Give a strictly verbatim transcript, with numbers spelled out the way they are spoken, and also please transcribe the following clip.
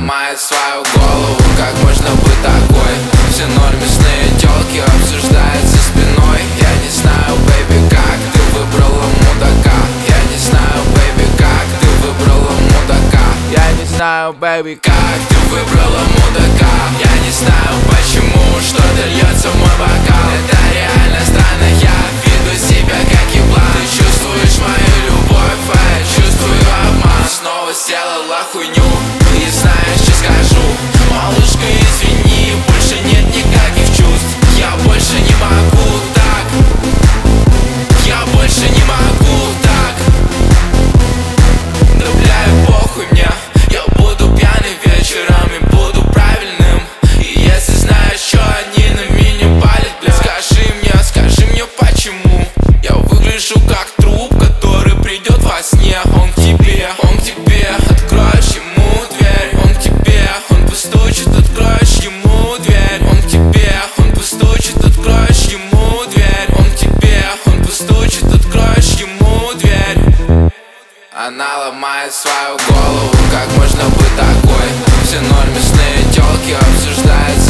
ломает свою голову, как можно быть такой? Все нормисные тёлки обсуждают за спиной. Я не знаю, бэйби, как ты выбрала мудака. Я не знаю, бэйби, как ты выбрала мудака. Я не знаю, бэйби, как ты выбрала мудака. Я не знаю, почему что-то льется в мой бокал. Это реально странно, я веду себя как еблан. Ты чувствуешь мою любовь, а я чувствую обман. Снова сделала хуйню и знаешь, что скажу. Малышка, извини, больше нет никаких чувств. Я больше не могу так. Я больше не могу так. Да бля, и похуй мне. Я буду пьяный вечером и буду правильным. И если знаешь, что они на меня палят, бля, скажи мне, скажи мне почему. Я выгляжу как труп, который придет во сне. Он к тебе, он к тебе, откроешь ему дверь. Он к тебе, он постучит, откроешь ему дверь. Он к тебе, он постучит, откроешь ему дверь. Он к тебе, он постучит, откроешь ему дверь. Она ломает свою голову, как можно быть такой? Все нормисные тёлки обсуждают